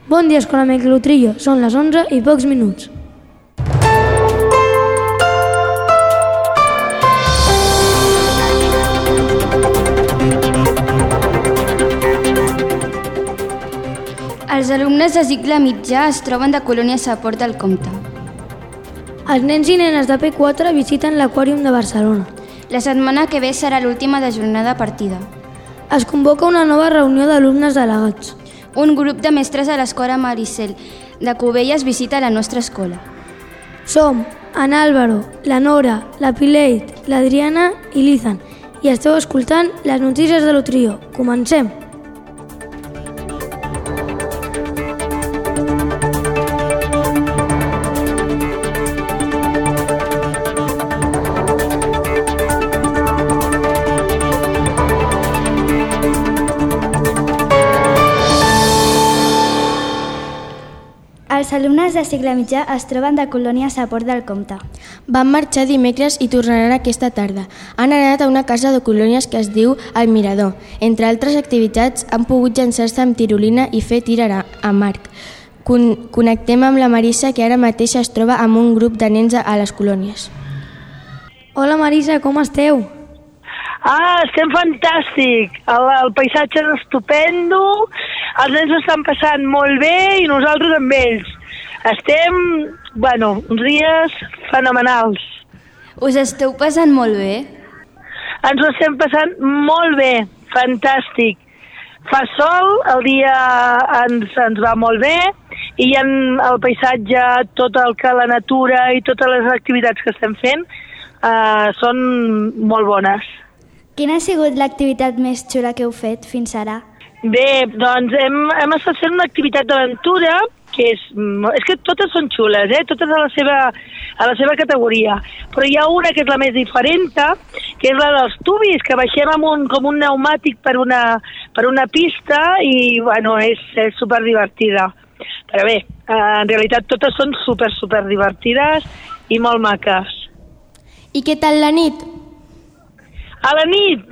Bon dia, Escola Miquel Utrillo. Són les 11 i pocs minuts. Els alumnes de cicle mitjà es troben de colònies a Port del Comte. Els nens i nenes de P4 visiten l'Aquàrium de Barcelona. La setmana que ve serà l'última de jornada partida. Es convoca una nova reunió d'alumnes delegats. Un grup de mestres de l'Escola Maricel de Cubelles visita la nostra escola. Som en Álvaro, la Nora, la Pileit, l'Adriana i l'Izan i esteu escoltant les notícies de l'Utrillo. Comencem! Els alumnes de cicle mitjà es troben de colònies a Port del Comte. Van marxar dimecres i tornaran aquesta tarda. Han anat a una casa de colònies que es diu El Mirador. Entre altres activitats, han pogut llançar-se amb tirolina i fer tir amb arc. Connectem amb la Marisa, que ara mateix es troba amb un grup de nens a les colònies. Hola Marisa, com esteu? Estem fantàstic. El paisatge és estupendo, els nens estan passant molt bé i nosaltres amb ells. Estem, uns dies fenomenals. Us esteu passant molt bé? Ens ho estem passant molt bé, fantàstic. Fa sol, el dia ens va molt bé i el paisatge, tot el que la natura i totes les activitats que estem fent són molt bones. Quina ha sigut l'activitat més xula que heu fet fins ara? Bé, doncs hem estat fent una activitat d'aventura que és que totes són xules, totes a la seva categoria, però hi ha una que és la més diferent, que és la dels tubis, que baixem com un pneumàtic per una pista i és superdivertida. Però bé, en realitat totes són super divertides i molt maques. I què tal la nit? A la nit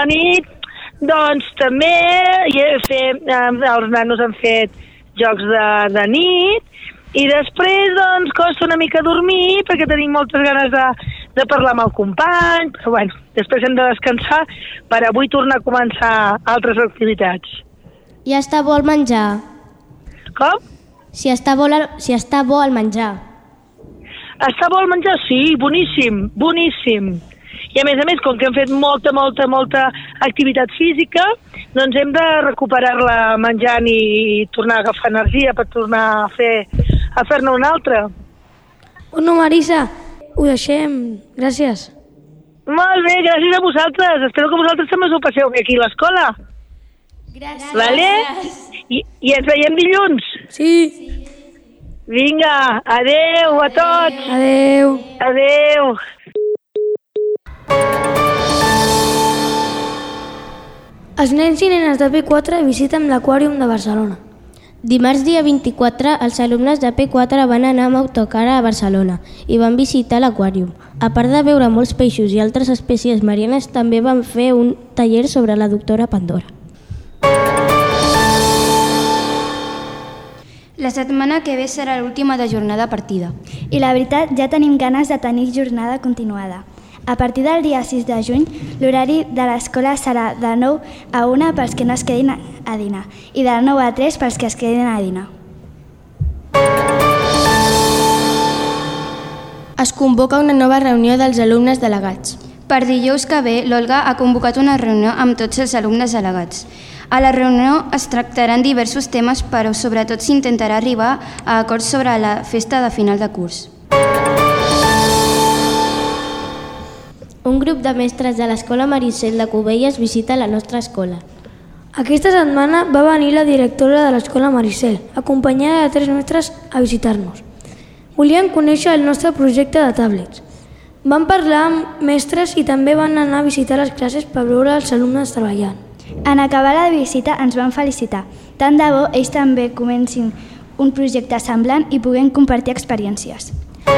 també els nanos han fet jocs de nit i després costa una mica dormir perquè tenim moltes ganes de parlar amb el company, però després hem de descansar per avui tornar a començar altres activitats. I està bo el menjar? Com? Si està bo el menjar. Està bo el menjar? Sí, boníssim. I a més, com que hem fet molta activitat física, doncs hem de recuperar-la menjant i tornar a agafar energia per tornar a fer-ne una altra. No, Marisa, ho deixem. Gràcies. Molt bé, gràcies a vosaltres. Espero que vosaltres també us ho passeu bé aquí a l'escola. Gràcies. Vale? I ens veiem dilluns? Sí. Vinga, adeu a tots. Adeu. Els nens i nenes de P4 visiten l'Aquàrium de Barcelona. Dimarts dia 24, els alumnes de P4 van anar amb autocar a Barcelona i van visitar l'Aquàrium. A part de veure molts peixos i altres espècies marines, també van fer un taller sobre la doctora Pandora. La setmana que ve serà l'última de jornada partida. I la veritat, ja tenim ganes de tenir jornada continuada. A partir del dia 6 de juny, l'horari de l'escola serà de 9 a 1 pels que no es quedin a dinar i de 9 a 3 pels que es quedin a dinar. Es convoca una nova reunió dels alumnes delegats. Per dijous que ve, l'Olga ha convocat una reunió amb tots els alumnes delegats. A la reunió es tractaran diversos temes, però sobretot s'intentarà arribar a acords sobre la festa de final de curs. Un grup de mestres de l'Escola Maricel de Cubelles visita la nostra escola. Aquesta setmana va venir la directora de l'Escola Maricel, acompanyada de 3 mestres a visitar-nos. Volien conèixer el nostre projecte de tablets. Van parlar amb mestres i també van anar a visitar les classes per veure els alumnes treballant. En acabar la visita ens van felicitar. Tant de bo ells també comencin un projecte semblant i puguem compartir experiències.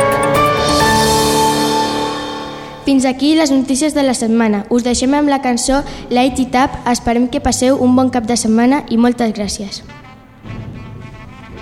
Fins aquí les notícies de la setmana. Us deixem amb la cançó Light It Up. Esperem que passeu un bon cap de setmana i moltes gràcies.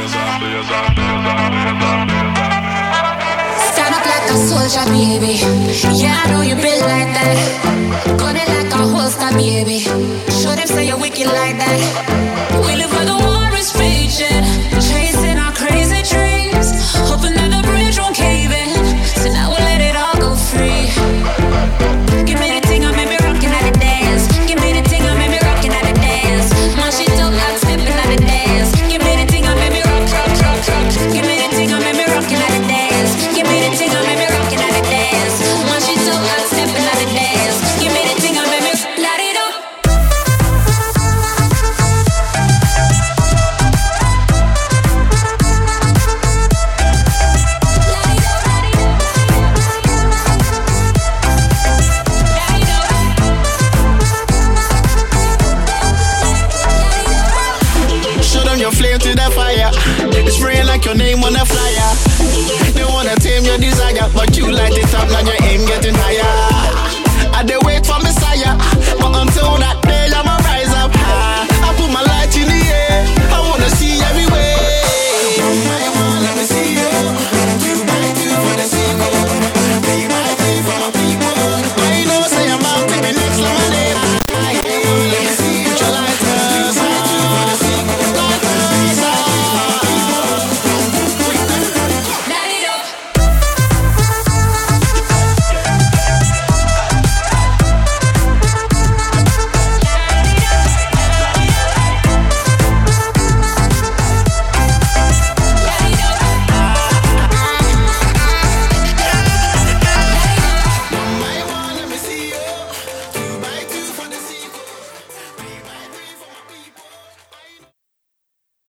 Stand up like a soldier, baby. Yeah, I know you built like that. Gun it like a holster, baby. Show them say you're wicked like that. We live where the war is raging, chasing our crazy dreams, hoping that the bridge won't cave in. So now we'll let it all go free. Give me the thing, I made me rockin' at the dance. Give me the thing, I made me rockin' at the dance. My shit don't like stepping at the dance. Give me the thing, I made me rock, rock, rock, rock. Give me the thing, I made me rockin' at the dance. Give me the thing, I made me rockin' at the dance. My shit don't like stepping at the dance. Give me the thing, I made me light it up. Your flame to the fire, spraying like your name on a flyer. They wanna tame your desire, but you light it up, now your aim getting higher. I dey wait for Messiah, but until that